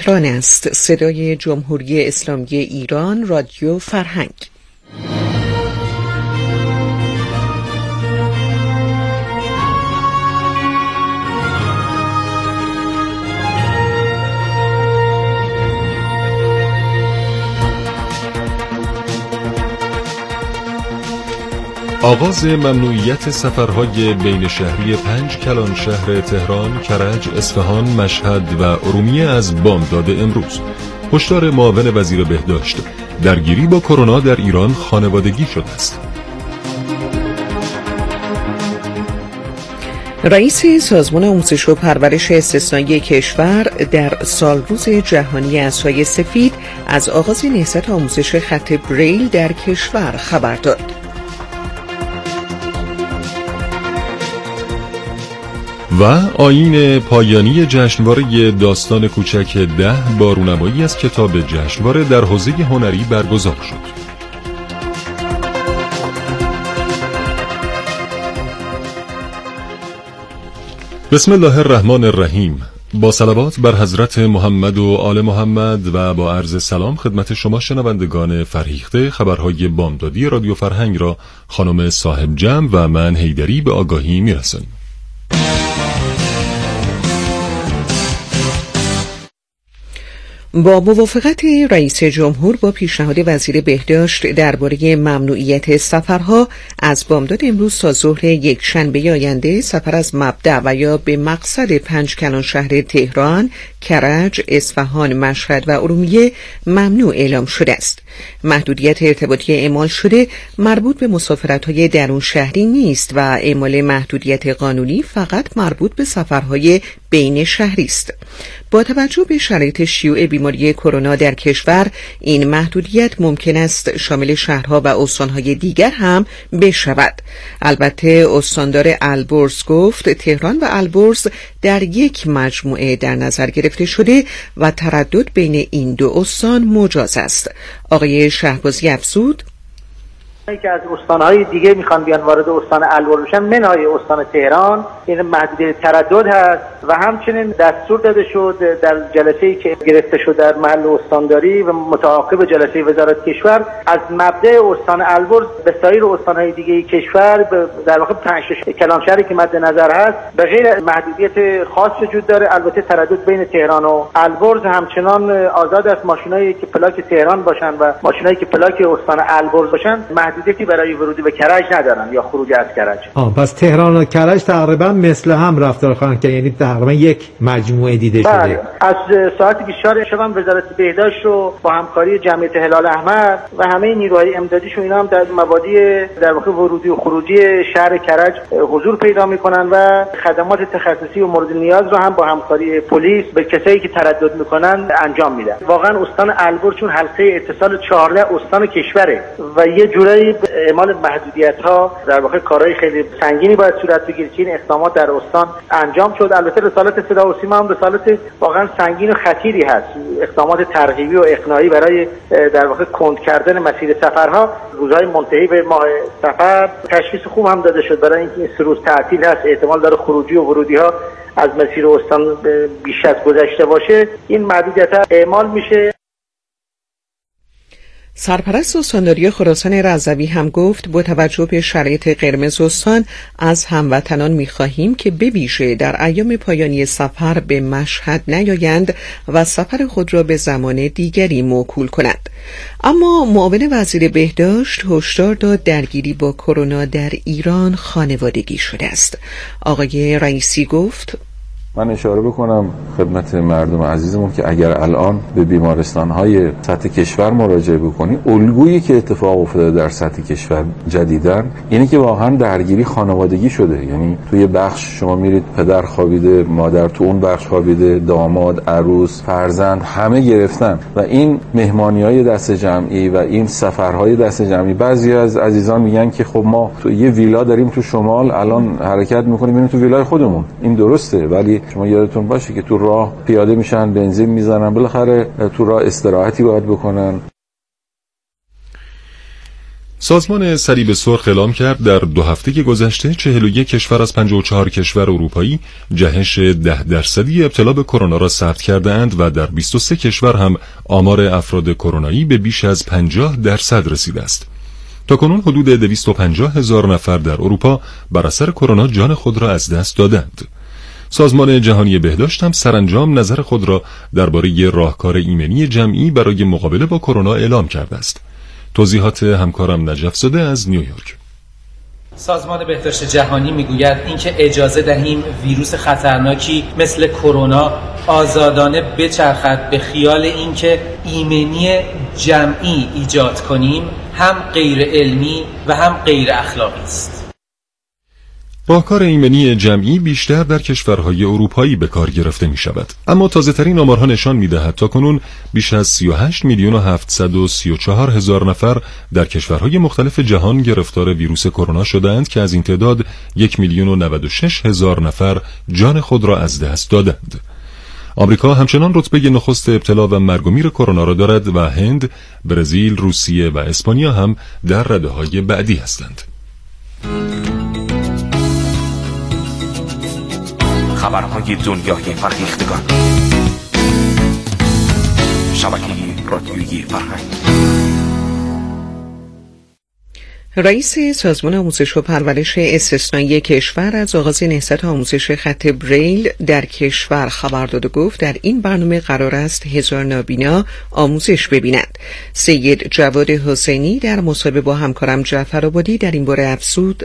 تهران است. صدای جمهوری اسلامی ایران، رادیو فرهنگ. آغاز ممنوعیت سفرهای بین شهری 5 کلان شهر تهران، کرج، اصفهان، مشهد و ارومیه از بامداد امروز. هشدار معاون وزیر بهداشت: درگیری با کرونا در ایران خانوادگی شده است. رئیس سازمان آموزش و پرورش استثنایی کشور در سالروز جهانی عصای سفید از آغاز نهضت آموزش خط بریل در کشور خبر داد. و آیین پایانی جشنواره داستان کوچک 10 با رونمایی از کتاب جشنواره در حوزه هنری برگزار شد. بسم الله الرحمن الرحیم. با صلوات بر حضرت محمد و آل محمد و با عرض سلام خدمت شما شنوندگان فرهیخته، خبرهای بامدادی رادیو فرهنگ را خانم صاحب جمع و من حیدری به آگاهی میرسانیم. با موافقت رئیس جمهور با پیشنهاد وزیر بهداشت درباره ممنوعیت سفرها، از بامداد امروز تا ظهر یکشنبه آینده سفر از مبدأ و یا به مقصد 5 کلان شهر تهران، کرج، اصفهان، مشهد و ارومیه ممنوع اعلام شده است. محدودیت ارتباطی اعمال شده مربوط به مسافرت‌های درون شهری نیست و اعمال محدودیت قانونی فقط مربوط به سفرهای بین شهری است. با توجه به شرایط شیوع بیماری کرونا در کشور، این محدودیت ممکن است شامل شهرها و استانهای دیگر هم بشود. البته استاندار البرز گفت تهران و البرز در یک مجموعه در نظر گرفته شده و تردد بین این دو استان مجاز است. آقای شهبازی افزود: که از استانهای دیگه میخوان بیان وارد استان البرز بشن، منهای استان تهران، این محدودیت تردد هست و همچنین دستور داده شد در جلسه‌ای که گرفته شد در محل استانداری و متعاقب جلسه وزارت کشور، از مبدأ استان البرز به سایر استانهای دیگه کشور، در واقع 5 کلان شهری که مد نظر هست، به غیر محدودیت خاص وجود داره. البته تردد بین تهران و البرز همچنان آزاد است. ماشینایی که پلاک تهران باشن و ماشینایی که پلاک استان البرز باشن محدودیتی برای ورود به کرج ندارن یا خروج از کرج. پس تهران و کرج تقریبا مثل هم رفتار خواهند کرد، یعنی تقریبا یک مجموعه دیده شده. از ساعت 24 شب وزارت بهداشت رو با همکاری جمعیت هلال احمر و همه نیروهای امدادیشون اینا هم در مبادی در واقع ورودی و خروجی شهر کرج حضور پیدا میکنن و خدمات تخصصی و مورد نیاز رو هم با همکاری پلیس به کسایی که تردد میکنن انجام میدن. واقعا استان البرز چون حلقه اتصال 14 استان کشوره و یه جورایی اعمال محدودیت‌ها در واقع کارهای خیلی سنگینی باید صورت بگیره که این اقدامات در استان انجام شد. البته رسالت صدا و سیما هم رسالت واقعا سنگین و خطیری هست. اقدامات ترغیبی و اقناعی برای در واقع کند کردن مسیر سفرها. روزهای منتهی به ماه سفر تشخیص خوب هم داده شد برای اینکه این 3 روز تعطیل هست، احتمال داره خروجی و ورودی‌ها از مسیر استان بیش از گذشته باشه. این محدودیت‌ها اعمال میشه. سرپرست استانداری خراسان رضوی هم گفت با توجه به شرایط قرمز استان از هموطنان می‌خواهیم که به ویژه در ایام پایانی سفر به مشهد نیایند و سفر خود را به زمان دیگری موکول کنند. اما معاون وزیر بهداشت هشدار داد درگیری با کرونا در ایران خانوادگی شده است. آقای رئیسی گفت: من اشاره بکنم خدمت مردم عزیزمون که اگر الان به بیمارستان‌های سطح کشور مراجعه بکنید، الگویی که اتفاق افتاده در سطح کشور جدیداً اینه که واقعا درگیری خانوادگی شده. یعنی توی بخش شما میرید پدر خوابیده، مادر تو اون بخش خوابیده، داماد، عروس، فرزند همه گرفتن و این مهمانی‌های دست جمعی و این سفرهای دست جمعی. بعضی از عزیزان میگن که خب ما تو یه ویلا داریم تو شمال، الان حرکت می‌کنیم میریم تو ویلای خودمون. این درسته، ولی شما یادتون باشه که تو راه پیاده میشن، بنزین میزنن، بالاخره تو راه استراحتی باید بکنن. سازمان صلیب سرخ اعلام کرد در 2 هفته گذشته 41 کشور از 54 کشور اروپایی جهش 10% ابتلا به کرونا را ثبت کرده‌اند و در 23 کشور هم آمار افراد کرونایی به بیش از 50% رسیده است. تاکنون حدود 250,000 نفر در اروپا بر اثر کرونا جان خود را از دست دادند. سازمان جهانی بهداشت هم سرانجام نظر خود را درباره راهکار ایمنی جمعی برای مقابله با کرونا اعلام کرده است. توضیحات همکارم نجف زاده از نیویورک. سازمان بهداشت جهانی میگوید اینکه اجازه دهیم ویروس خطرناکی مثل کرونا آزادانه بچرخد به خیال اینکه ایمنی جمعی ایجاد کنیم هم غیر علمی و هم غیر اخلاقی است. راهکار ایمنی جمعی بیشتر در کشورهای اروپایی به کار گرفته می شود، اما تازه ترین آمارها نشان می دهد تاکنون بیش از 38,734,000 نفر در کشورهای مختلف جهان گرفتار ویروس کرونا شدند که از این تعداد 1,096,000 نفر جان خود را از دست دادند. آمریکا همچنان رتبه نخست ابتلا و مرگ و میر کرونا را دارد و هند، برزیل، روسیه و اسپانیا هم در رده‌های بعدی هستند. خبرهای دنیای فرهیختگان، شبکه رادیویی فرهنگ. رئیس سازمان آموزش و پرورش استثنایی کشور از آغاز نهضت آموزش خط بریل در کشور خبر داد و گفت در این برنامه قرار است 1000 نابینا آموزش ببینند. سید جواد حسینی در مصاحبه با همکارم جعفر آبادی در این باره افزود: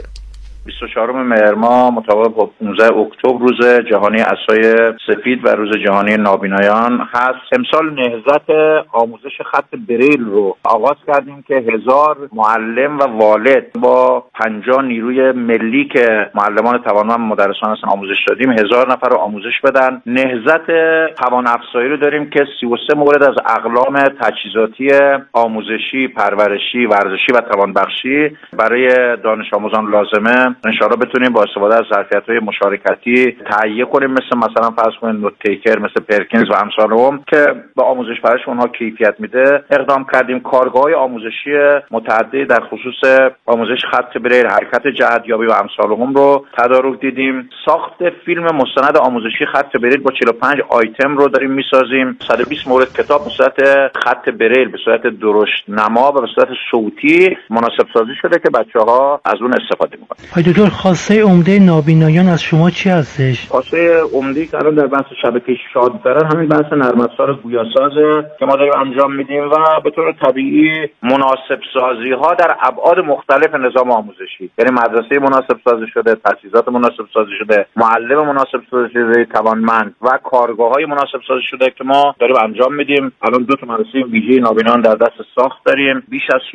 24 مهر ماه مطابق با 15 اکتبر روز جهانی عصای سفید و روز جهانی نابینایان هست. امسال نهضت آموزش خط بریل رو آغاز کردیم که 1000 معلم و والد با 50 نیروی ملی که معلمان توانمند مدرسان هستن آموزش دادیم 1000 نفر رو آموزش بدن. نهضت توان افزایی رو داریم که 33 مورد از اقلام تجهیزاتی آموزشی، پرورشی، ورزشی و توانبخشی برای دانش آموزان لازمه انشاءالله بتونیم با استفاده از ظرفیت‌های مشارکتی تهیه کنیم، مثلا فرض کنید نوت تیکر، مثل پرکینز و امثالهم که به آموزش پرورش اونها کیفیت میده. اقدام کردیم کارگاه‌های آموزشی متعددی در خصوص آموزش خط بریل، حرکت جهت‌یابی و امثالهم رو تدارک دیدیم. ساخت فیلم مستند آموزشی خط بریل با 45 آیتم رو داریم میسازیم. 120 مورد کتاب به صورت خط بریل، به صورت درشت نما و به صورت صوتی مناسب سازی شده که بچه‌ها از اون استفاده می‌کنن. دکتر، خواسته عمده نابینایان از شما چی هستش؟ خواسته عمده که الان در بحث شبکه شادفرن همین بحث نرم افزار گویاسازه که ما داریم انجام میدیم و به طور طبیعی مناسب سازی ها در ابعاد مختلف نظام آموزشی، یعنی مدرسه مناسب سازی شده، تجهیزات مناسب سازی شده، معلم مناسب سازی شده توانمند و کارگاه‌های مناسب سازی شده که ما داریم انجام میدیم. الان 2 مدرسه ویژه نابینایان در دست ساخت داریم. بیش از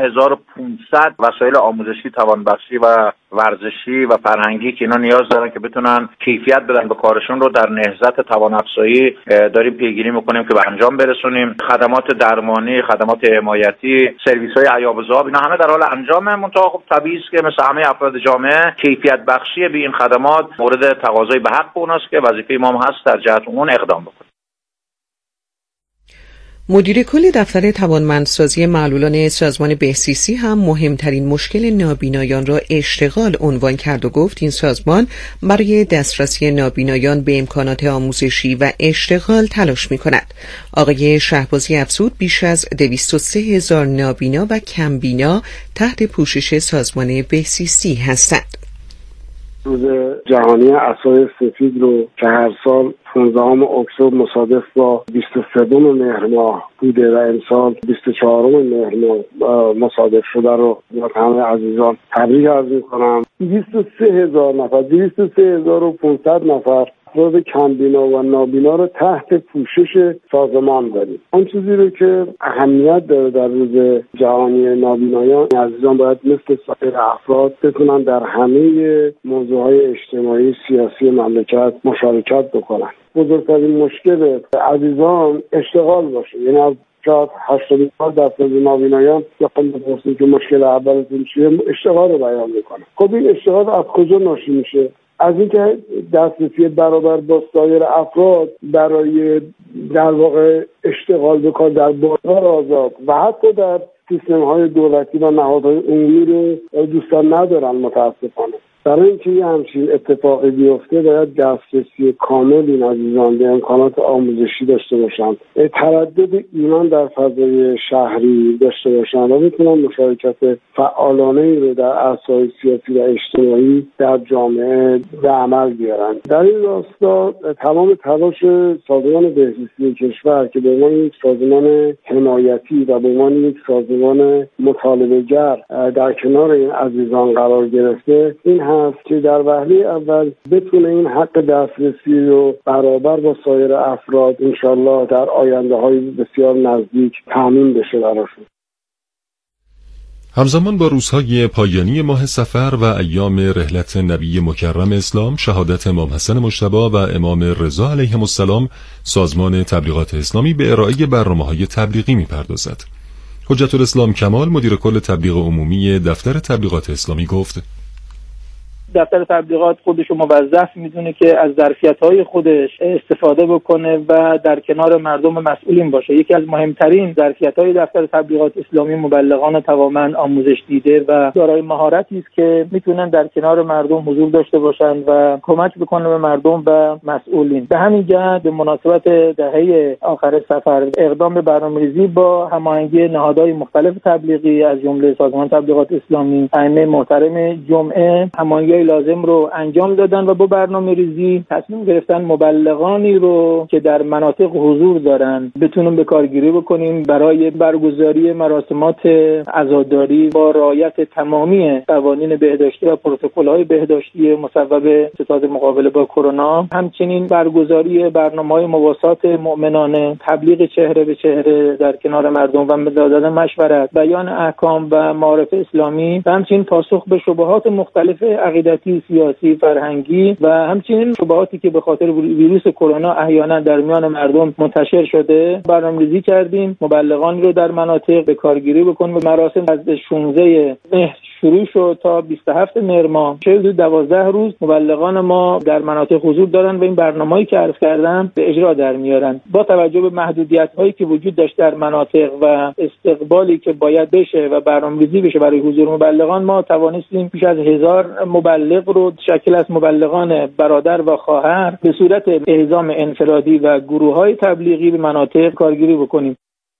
17500 وسایل آموزشی، توانبخشی و ورزشی و فرهنگی که اینا نیاز دارن که بتونن کیفیت بدن به کارشون رو در نهضت توان افزایی داریم پیگیری میکنیم که به انجام برسونیم. خدمات درمانی، خدمات حمایتی، سرویس‌های عیاب ذاب، اینا همه در حال انجامه. منتها خب طبیعیه که مثل همه افراد جامعه کیفیت بخشی به این خدمات مورد تقاضای به حق اوناست که وظیفه ما هست در جهت اون اقدام بکنیم. مدیر کل دفتر توانمندسازی معلولان سازمان بهسیسی هم مهمترین مشکل نابینایان را اشتغال عنوان کرد و گفت این سازمان برای دسترسی نابینایان به امکانات آموزشی و اشتغال تلاش می کند. آقای شهبازی افزود بیش از 203,000 نابینا و کمبینا تحت پوشش سازمان بهسیسی هستند. روز جهانی عصای سفید رو که هر سال 15 اکتبر مصادف با 23 مهر ماه بوده و امسال 24 مهر ماه مصادف شده رو با همه عزیزان تبریک عرض می‌کنم. 203,000 نفر، 203,500 نفر افراد کمبینا و نابینا رو تحت پوشش سازمان داریم. آن چیزی رو که اهمیت داره در روز جهانی نابینایان، عزیزان باید مثل سایر افراد بتونن در همه موضوعهای اجتماعی سیاسی مملکت مشارکت بکنن. بزرگترین مشکل عزیزان اشتغال باشه، یعنی از شاید 80% نابینایان بخوام بپرسیم که مشکل اولتون چیه، اشتغال رو بیان میکنن. خب این اشتغال از کجا ناشی میشه؟ از اینکه دسترسی برابر با سایر افراد برای در واقع اشتغال بکن در بازار آزاد و حتی در سیستم‌های دولتی و نهادهای عمومی رو دوستان ندارن متاسفانه. برای اینکه یه همچین اتفاقی بیفته باید دسترسی کامل این عزیزان به امکانات آموزشی داشته باشند، تردد ایمان در فضای شهری داشته باشند و میتونن مشارکت فعالانه‌ای رو در عرصه‌های سیاسی و اجتماعی در جامعه به عمل بیارن. در این راستا تمام تلاش سازمان بهزیستی کشور که به عنوان یک سازمان حمایتی و به عنوان یک سازمان مطالبه‌گر در کنار این عزیزان قرار گرفته این هست که در وهله اول بتونه این حق دسترسی رو برابر با سایر افراد انشالله در آینده‌های بسیار نزدیک تامین بشه براشون. همزمان با روزهای پایانی ماه صفر و ایام رحلت نبی مکرم اسلام، شهادت امام حسن مجتبی و امام رضا علیهم السلام، سازمان تبلیغات اسلامی به ارائه برنامه‌های تبلیغی می‌پردازد. حجت الاسلام کمال، مدیر کل تبلیغ عمومی دفتر تبلیغات اسلامی گفت: دفتر تبلیغات خودش رو موظف میدونه که از ظرفیت‌های خودش استفاده بکنه و در کنار مردم مسئولین باشه. یکی از مهمترین ظرفیت‌های دفتر تبلیغات اسلامی مبلغان توانمند، آموزش دیده و دارای مهارتی است که میتونن در کنار مردم حضور داشته باشند و کمک بکنن به مردم و مسئولین. به همین جهت به مناسبت دهه آخر صفر اقدام به برنامه‌ریزی با هماهنگی نهادهای مختلف تبلیغی از جمله سازمان تبلیغات اسلامی، ائمه محترم جمعه هماهنگی لازم رو انجام دادن و با برنامه‌ریزی تصمیم گرفتن مبلغانی رو که در مناطق حضور دارن بتونیم به کارگیری بکنیم برای برگزاری مراسمات عزاداری با رعایت تمامی قوانین بهداشتی و پروتکل‌های بهداشتی مصوب ستاد مقابله با کرونا. همچنین برگزاری برنامه‌های مواسات مؤمنانه، تبلیغ چهره به چهره در کنار مردم و دادن مشورت، بیان احکام و معارف اسلامی و همچنین پاسخ به شبهات مختلف عقیدتی، سیاسی، فرهنگی و همچنین شبهاتی که به خاطر ویروس کرونا احیانا در میان مردم منتشر شده برنامه‌ریزی کردیم. مبلغانی رو در مناطق به کارگیری بکنیم. مراسم از 16 مهر شروع شد تا 27 مهر ماه 12 روز مبلغان ما در مناطق حضور دارن و این برنامه‌ای که عرض کردم به اجرا در میارن. با توجه به محدودیت‌هایی که وجود داشت در مناطق و استقبالی که باید بشه و برنامه‌ریزی بشه برای حضور مبلغان، ما توانستیم بیش از 1000 مبلغ رو شکل از مبلغان برادر و خواهر به صورت اعزام انفرادی و گروه‌های تبلیغی به مناطق کارگیری بکنیم.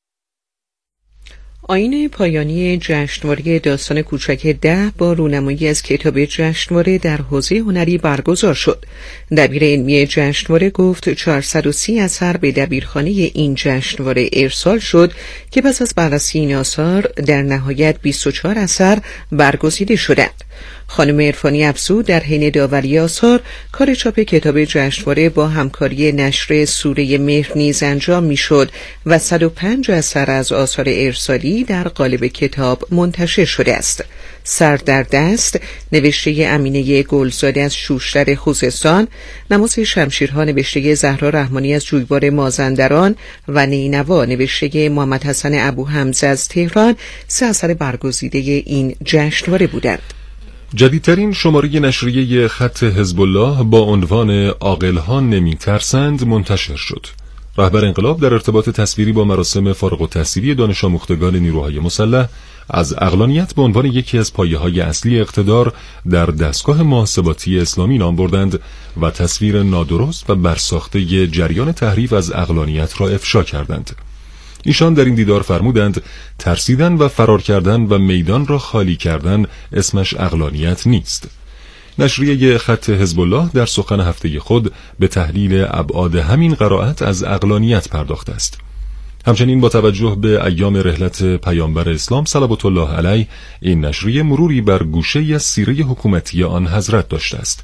آیین پایانی جشنواره داستان کوچک 10 با رونمایی از کتاب جشنواره در حوزه هنری برگزار شد. دبیر علمی جشنواره گفت 430 اثر به دبیرخانه این جشنواره ارسال شد که پس از بررسی این آثار در نهایت 24 اثر برگزیده شدند. خانم عرفانی افزود در حین داوری آثار کار چاپ کتاب جشنواره با همکاری نشر سوره مهر نیز انجام میشد و 105 اثر از آثار ارسالی در قالب کتاب منتشر شده است. سر در دست نوشته امینه گلزاده از شوشتر خوزستان، نماز شمشیرها نوشته زهرا رحمانی از جویبار مازندران و نینوا نوشته محمد حسن ابو حمزه از تهران 3 اثر برگزیده این جشنواره بودند. جدیدترین شماره نشریه خط حزب الله با عنوان عاقل‌ها نمی‌ترسند منتشر شد. رهبر انقلاب در ارتباط تصویری با مراسم فارغ التحصیلی دانش آموختگان نیروهای مسلح از عقلانیت به عنوان یکی از پایه‌های اصلی اقتدار در دستگاه محاسباتی اسلامی نام بردند و تصویر نادرست و برساخته جریان تحریف از عقلانیت را افشا کردند. ایشان در این دیدار فرمودند ترسیدن و فرار کردن و میدان را خالی کردن اسمش عقلانیت نیست. نشریه خط حزب الله در سخن هفته خود به تحلیل ابعاد همین قرائت از عقلانیت پرداخته است. همچنین با توجه به ایام رحلت پیامبر اسلام صلوات الله علیه این نشریه مروری بر گوشه از سیره حکومتی آن حضرت داشته است.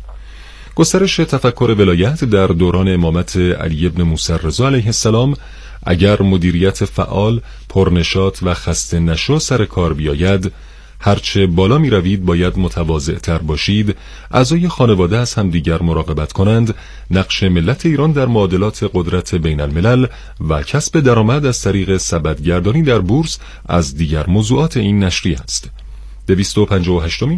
گسترش تفکر ولایت در دوران امامت علی ابن موسی رضا علیه السلام اگر مدیریت فعال، پرنشاط و خسته نشو سر کار بیاید، هرچه بالا می روید باید متواضع تر باشید، اعضای خانواده از همدیگر مراقبت کنند، نقش ملت ایران در معادلات قدرت بین الملل و کسب درآمد از طریق سبدگردانی در بورس از دیگر موضوعات این نشریه است. 258مین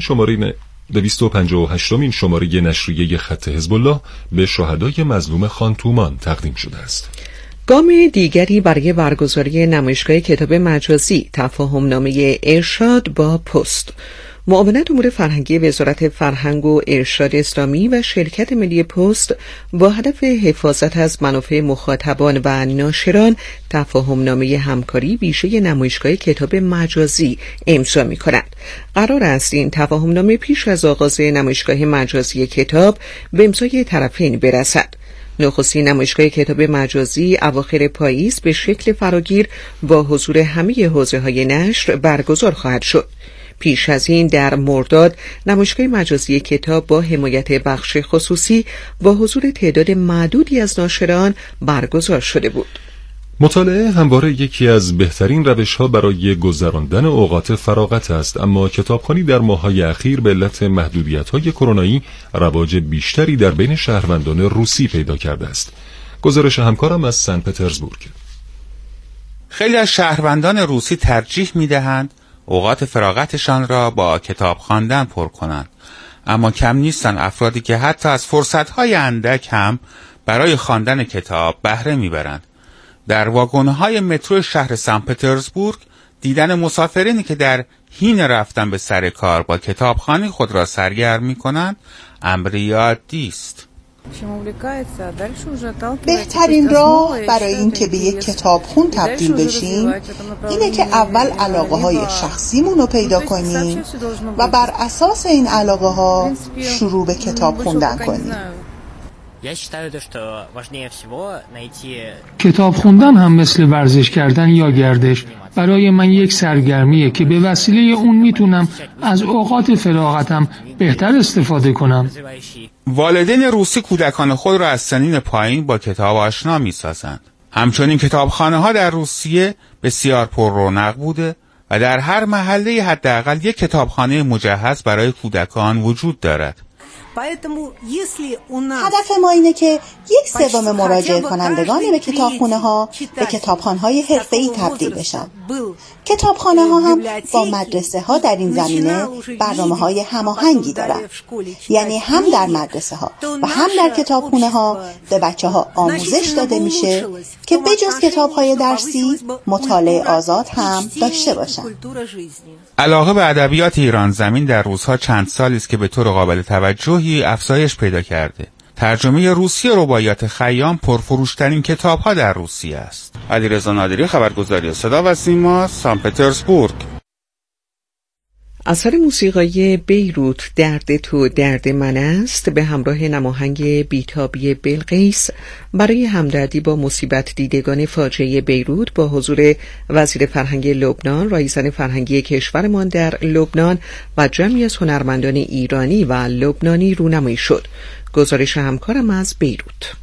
شماره نشریه خط حزب الله به شهدای مظلوم خانتومان تقدیم شده است. گام دیگری برای برگزاری نمایشگاه کتاب مجازی، تفاهمنامه ارشاد با پست. معاونت امور فرهنگی وزارت فرهنگ و ارشاد اسلامی و شرکت ملی پست با هدف حفاظت از منافع مخاطبان و ناشران تفاهمنامه همکاری ویژه نمایشگاه کتاب مجازی امضا می‌کنند. قرار است این تفاهمنامه پیش از آغاز نمایشگاه مجازی کتاب به امضای طرفین برسد. نخستین نمایشگاه کتاب مجازی اواخر پاییز به شکل فراگیر با حضور همه حوزه‌های نشر برگزار خواهد شد. پیش از این در مرداد نمایشگاه مجازی کتاب با حمایت بخش خصوصی با حضور تعداد معدودی از ناشران برگزار شده بود. مطالعه همواره یکی از بهترین روش‌ها برای گذراندن اوقات فراغت است، اما کتابخوانی در ماه‌های اخیر به علت محدودیت‌های کرونایی رواج بیشتری در بین شهروندان روسی پیدا کرده است. گزارش همکارم از سن پترزبورگ. خیلی از شهروندان روسی ترجیح می‌دهند اوقات فراغتشان را با کتاب خواندن پر کنند، اما کم نیستند افرادی که حتی از فرصت‌های اندک هم برای خواندن کتاب بهره می‌برند. در واگن‌های مترو شهر سن پترزبورگ دیدن مسافرینی که در حین رفتن به سر کار با کتابخوانی خود را سرگرم می‌کنند امری عادی است. بهترین راه برای اینکه به یک کتابخون تبدیل بشیم اینه که اول علاقه‌های شخصیمون رو پیدا کنیم و بر اساس این علاقه‌ها شروع به کتاب خوندن کنیم. کتاب خوندن هم مثل ورزش کردن یا گردش برای من یک سرگرمیه که به وسیله اون میتونم از اوقات فراغتم بهتر استفاده کنم. والدین روسی کودکان خود را از سنین پایین با کتاب آشنا می‌سازند. همچنین کتابخانه‌ها در روسیه بسیار پر رونق بوده و در هر محله حداقل یک کتابخانه مجهز برای کودکان وجود دارد. هدف ما اینه که 1/3 مراجعه کنندگان به کتابخانه ها به کتابخانه های حرفه‌ای تبدیل بشن. کتابخانه ها هم با مدرسه ها در این زمینه برنامه های هماهنگی دارن، یعنی هم در مدرسه ها و هم در کتابخانه ها به بچه ها آموزش داده میشه که بجز کتاب های درسی مطالعه آزاد هم داشته باشن. علاقه به ادبیات ایران زمین در روزها چند سالی است که به طور قابل توجهی افزایش پیدا کرده. ترجمه روسی رباعیات خیام پرفروشترین کتاب‌ها در روسیه است. علیرضا نادری، خبرگزاری صدا و سیما، سن پترزبورگ. اثر موسیقایی بیروت درد تو درد من است به همراه نماهنگ بیتابی بلقیس برای همدردی با مصیبت دیدگان فاجعه بیروت با حضور وزیر فرهنگ لبنان، رئیسان فرهنگی کشورمان در لبنان و جمعی از هنرمندان ایرانی و لبنانی رونمایی شد. گزارش همکارم از بیروت.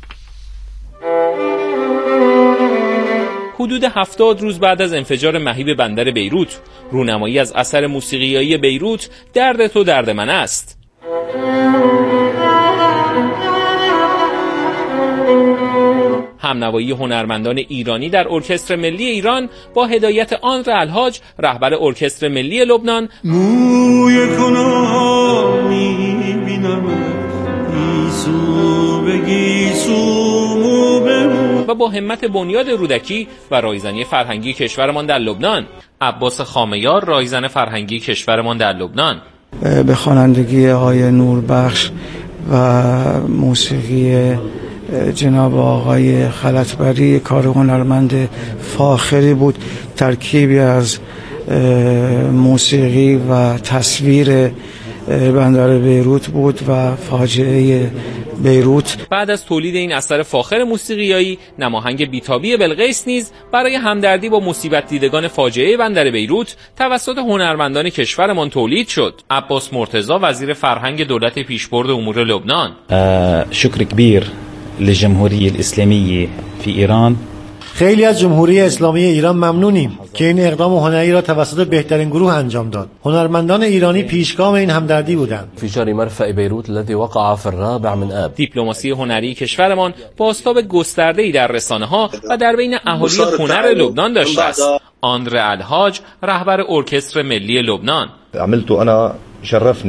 حدود 70 روز بعد از انفجار مهیب بندر بیروت، رونمایی از اثر موسیقیایی بیروت درد تو درد من است. همنوایی هنرمندان ایرانی در ارکستر ملی ایران با هدایت آندره الحاج، رهبر ارکستر ملی لبنان، موی کنا می‌بینم ایسو بگیسو و با همت بنیاد رودکی و رایزنی فرهنگی کشورمان در لبنان، عباس خامه‌یار، رایزن فرهنگی کشورمان در لبنان، به خوانندگی آقای نوربخش و موسیقی جناب آقای خلطبری، کار هنرمند فاخری بود، ترکیبی از موسیقی و تصویر بندر بیروت بود و فاجعه بیروت. بعد از تولید این اثر فاخر موسیقیایی، نماهنگ بیتابی بلقیس نیز برای همدردی با مصیبت دیدگان فاجعه بندر بیروت توسط هنرمندان کشورمان تولید شد. عباس مرتضی، وزیر فرهنگ دولت پیشبرد امور لبنان: شکر کبیر للجمهوریه الاسلامیه فی ایران. خیلی از جمهوری اسلامی ایران ممنونیم که این اقدام هنری را توسط بهترین گروه انجام داد. هنرمندان ایرانی پیشگام این همدردی بودند. انفجار مرفأ بیروت الذي وقع في الرابع من آب. دیپلماسی هنری کشورمان بازتاب گسترده‌ای در رسانه‌ها و در بین اهالی هنر لبنان داشته است. آندره الحاج، رهبر ارکستر ملی لبنان: عملت انا شرفني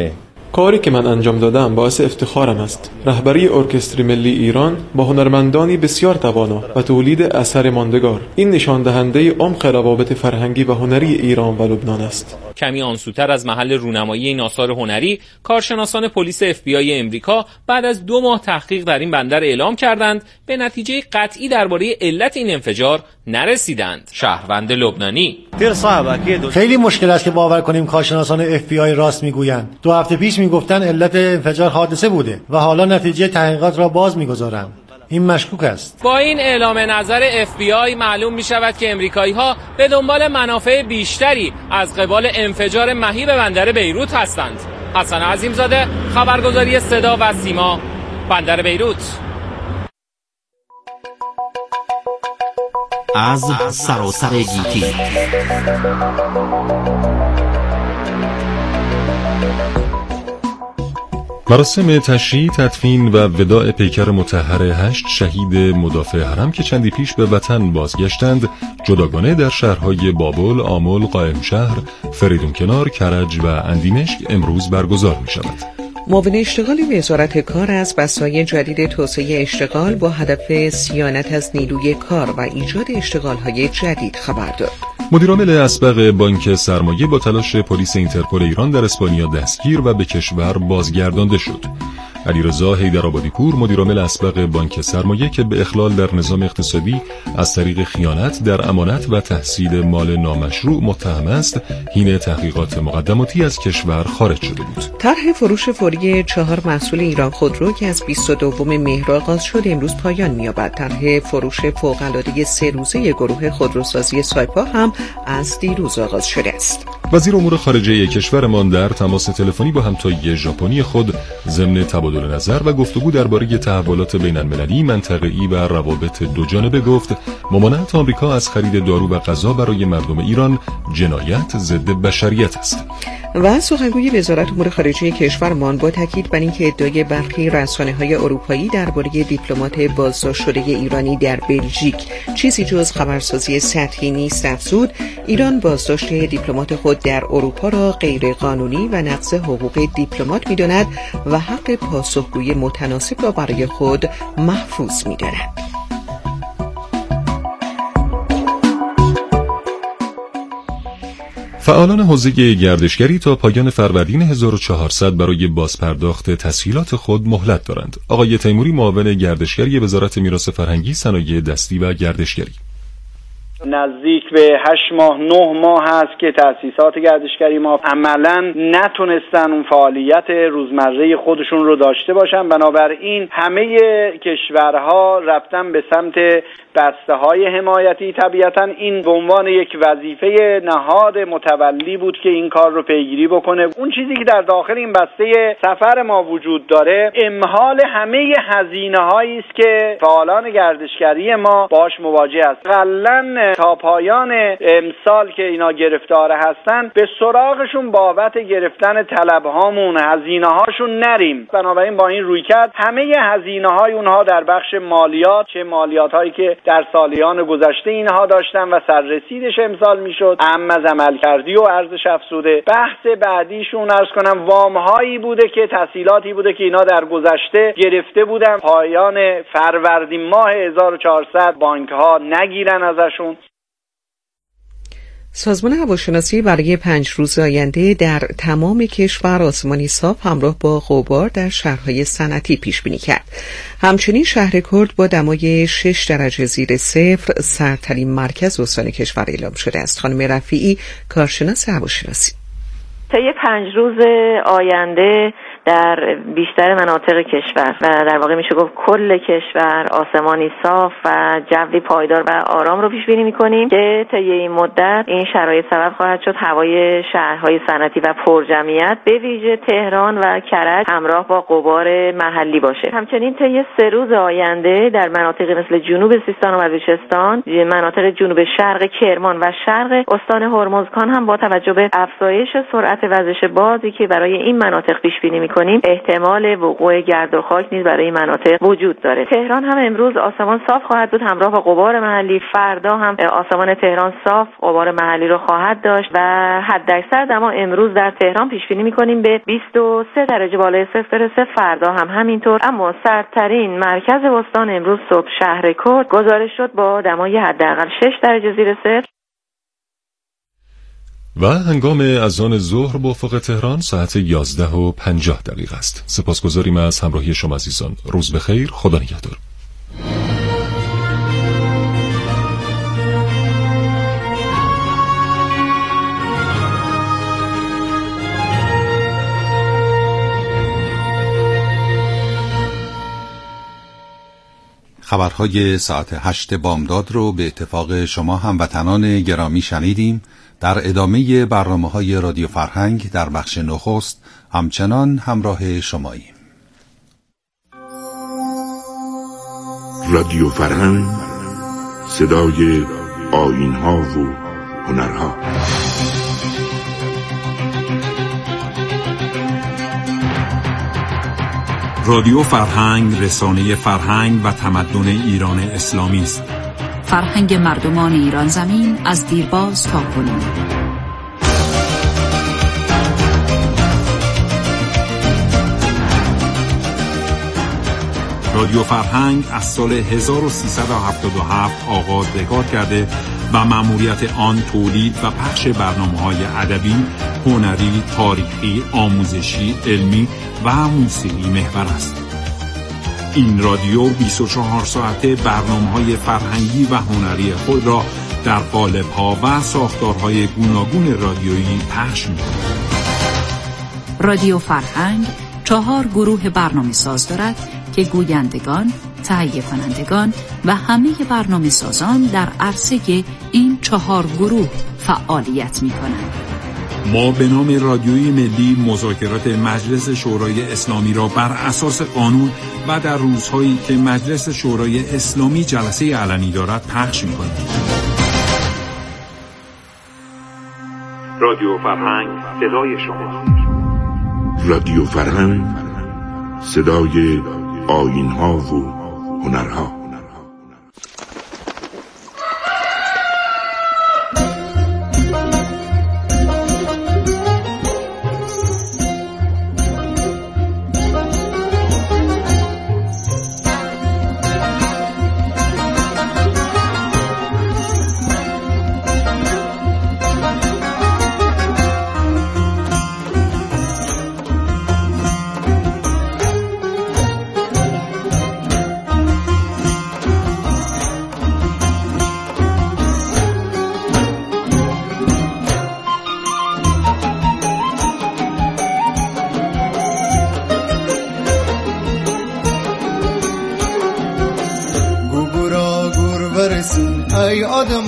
کاری که من انجام دادم باعث افتخارم است. رهبری ارکستر ملی ایران با هنرمندانی بسیار توانا و تولید اثر ماندگار، این نشان دهنده عمق روابط فرهنگی و هنری ایران و لبنان است. کمی آنسوتر از محل رونمایی این آثار هنری، کارشناسان پلیس FBI امریکا بعد از 2 ماه تحقیق در این بندر اعلام کردند به نتیجه قطعی درباره علت این انفجار نرسیدند. شهروند لبنانی: خیلی مشکل است که باور کنیم کارشناسان FBI راست میگویند. 2 هفته پیش میگفتن علت انفجار حادثه بوده و حالا نتیجه تحقیقات را باز میگذارند. این مشکوک است. با این اعلام نظر FBI معلوم می شود که امریکایی‌ها به دنبال منافع بیشتری از قبال انفجار مهیب بندر بیروت هستند. حسن عظیمزاده، خبرگزاری صدا و سیما، بندر بیروت. از سراسر گیتی مراسم تشییع، تدفین و وداع پیکر مطهر 8 شهید مدافع حرم که چندی پیش به وطن بازگشتند جداگانه در شهرهای بابل، آمل، قائمشهر، فریدونکنار، کرج و اندیمشک امروز برگزار می شود. معاون اشتغالی وزارت کار از بساط جدید توسعه اشتغال با هدف صیانت از نیروی کار و ایجاد اشتغال‌های جدید خبر داد. مدیرعامل اسبق بانک سرمایه با تلاش پلیس اینترپل ایران در اسپانیا دستگیر و به کشور بازگردانده شد. علیرضا حیدرآبادی پور، مدیرعامل اسبق بانک سرمایه که به اخلال در نظام اقتصادی از طریق خیانت در امانت و تحصیل مال نامشروع متهم است، حین تحقیقات مقدماتی از کشور خارج شده بود. طرح فروش فوری 4 محصول ایران خودرو که از 22 مهر آغاز شد امروز پایان می‌یابد. طرح فروش فوق‌العاده 3 روزه گروه خودروسازی سایپا هم از دیروز آغاز شده است. وزیر امور خارجه کشورمان در تماس تلفنی با همتای ژاپنی خود ضمن تبادل نظر و گفتگو درباره تحولات بین‌المللی، منطقه‌ای و روابط دوجانبه گفت ممانعت آمریکا از خرید دارو و غذا برای مردم ایران جنایت ضد بشریت است. و سخنگوی وزارت امور خارجه کشورمان با تاکید بر اینکه ادعای برخی رسانه‌های اروپایی درباره دیپلمات بازداشت شده ایرانی در بلژیک چیزی جز خبرسازی سطحی نیست افزود، ایران بازداشت دیپلمات خود در اروپا را غیرقانونی و نقض حقوق دیپلمات می‌داند و حق پاسخگویی متناسب را برای خود محفوظ می‌داند. فعالان حوزه گردشگری تا پایان فروردین 1400 برای بازپرداخت تسهیلات خود مهلت دارند. آقای تیموری، معاون گردشگری وزارت میراث فرهنگی، صنایع دستی و گردشگری: نزدیک به 8 ماه 9 ماه هست که تأسیسات گردشگری ما عملاً نتونستن اون فعالیت روزمره خودشون رو داشته باشن. بنابراین همه کشورها رفتن به سمت بسته‌های حمایتی. طبیعتاً این به عنوان یک وظیفه نهاد متولی بود که این کار رو پیگیری بکنه. اون چیزی که در داخل این بسته سفر ما وجود داره امهال همه هزینه‌هایی است که فعالان گردشگری ما باش مواجه است. قلاً تا پایان امسال که اینا گرفتار هستن به سراغشون بابت گرفتن طلب‌هامون، هزینه‌هاشون نریم. بنابراین با این رویکرد همه هزینه‌های اونها در بخش مالیات، چه مالیات‌هایی که در سالیان گذشته اینها داشتن و سررسیدش امسال میشد، از عملکردی و ارزش افزوده. بحث بعدیشون عرض کنم وام‌هایی بوده که تسهیلاتی بوده که اینا در گذشته گرفته بودن، پایان فروردین ماه 1400 بانک‌ها نگیرن ازشون. سازمان هواشناسی برای 5 روز آینده در تمام کشور آسمانی صاف همراه با غبار در شهرهای صنعتی پیش بینی کرد. همچنین شهر کرد با دمای 6 درجه زیر صفر سردترین مرکز استان کشور اعلام شده است. خانم رفیعی، کارشناس هواشناسی: طی 5 روز آینده در بیشتر مناطق کشور و در واقع میشه گفت کل کشور آسمانی صاف و جوی پایدار و آرام رو پیش بینی میکنیم که طی این مدت این شرایط سبب خواهد شد هوای شهرهای صنعتی و پرجمعیت به ویژه تهران و کرج همراه با غبار محلی باشه. همچنین طی 3 روز آینده در مناطقی مثل جنوب سیستان و بلوچستان، مناطق جنوب شرق کرمان و شرق استان هرمزگان هم با توجه به افزایش سرعت وزش بادی که برای این مناطق پیش بینی میکنیم احتمال وقوع گرد و خاک نیز برای این مناطق وجود داره. تهران هم امروز آسمان صاف خواهد بود همراه با غبار محلی. فردا هم آسمان تهران صاف غبار محلی رو خواهد داشت و حداکثر دما امروز در تهران پیش بینی میکنیم به 23 درجه بالای صفر برسه. فردا هم همینطور. اما سردترین مرکز استان امروز صبح شهر کرد گزارش شد با دمای حداقل 6 درجه زیر صفر. و هنگام اذان ظهر با افق تهران ساعت 11:50 است. سپاسگزاریم از همراهی شما عزیزان. روز بخیر. خدا نگهدار. خبرهای ساعت 8 بامداد رو به اتفاق شما هموطنان گرامی شنیدیم. در ادامه برنامه‌های رادیو فرهنگ در بخش نخست همچنان همراه شماییم. رادیو فرهنگ، صدای آیین‌ها و هنرها. رادیو فرهنگ رسانه فرهنگ و تمدن ایران اسلامی است. فرهنگ مردمان ایران زمین از دیرباز تا کنون. رادیو فرهنگ از سال 1377 آغاز به کار کرده و مأموریت آن تولید و پخش برنامه‌های ادبی، هنری، تاریخی، آموزشی، علمی و موسیقی محور است. این رادیو 24 ساعته برنامه‌های فرهنگی و هنری خود را در قالب‌ها و ساختارهای گوناگون رادیویی پخش می‌کند. رادیو فرهنگ 4 گروه برنامه‌ساز دارد که گویندگان، تهیه کنندگان و همه برنامه‌سازان در عرصه این 4 گروه فعالیت می‌کنند. ما به نام رادیوی ملی مذاکرات مجلس شورای اسلامی را بر اساس قانون و در روزهایی که مجلس شورای اسلامی جلسه علنی دارد پخش می‌کنیم. رادیو فرهنگ، صدای شما. رادیو فرهنگ، صدای آیین‌ها و هنرها. ای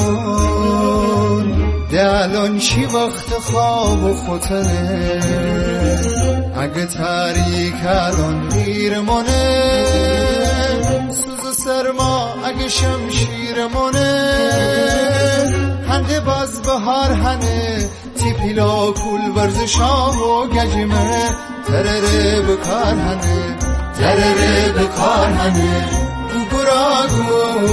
آدمون ده الان چی وقت خواب و خوتنه، اگه تاریک الان دیرمونه، سوز سرما اگه شمشیرمونه، هنده باز بهار هنه تیپیلا کول ورزشا و گجمه، ترره بکار هنه ترره بکار هنه، گوگراگو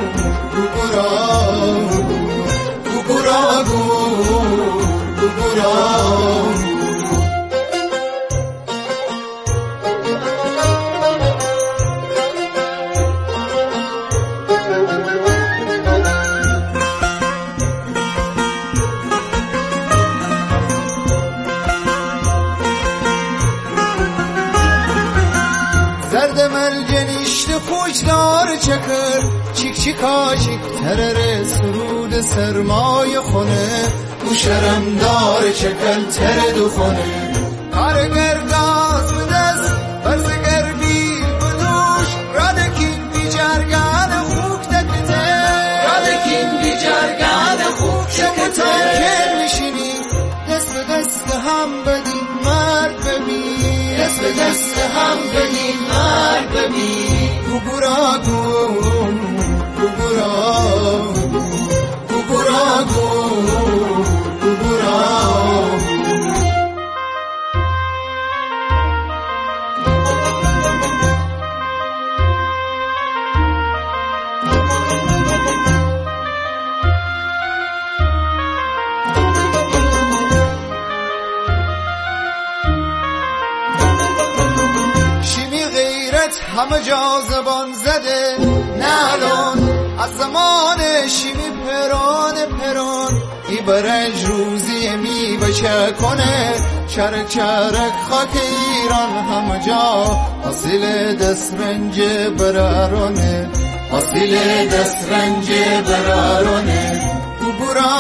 زرد ملجنیشت خوشدار چکر چیک چیکاچیک ترر سرود سرمای خونه، گوشرم دار چکل تر دو خونه، کارگر گاز بدست برزگر بی بدوش، رادکین بی جرگان خوک دکته، رادکین بی جرگان خوک دکته، که میشینی دست به دست هم بدین مرد ببین، دست به دست هم بدین مرد ببین، گوگراگو همه جا زبان زده نالون از زمان شیمی پران ای برنج روزی می بچه کنه چرک چرک خاک ایران همه جا حاصل دست رنج برارونه حاصل دست رنج برارونه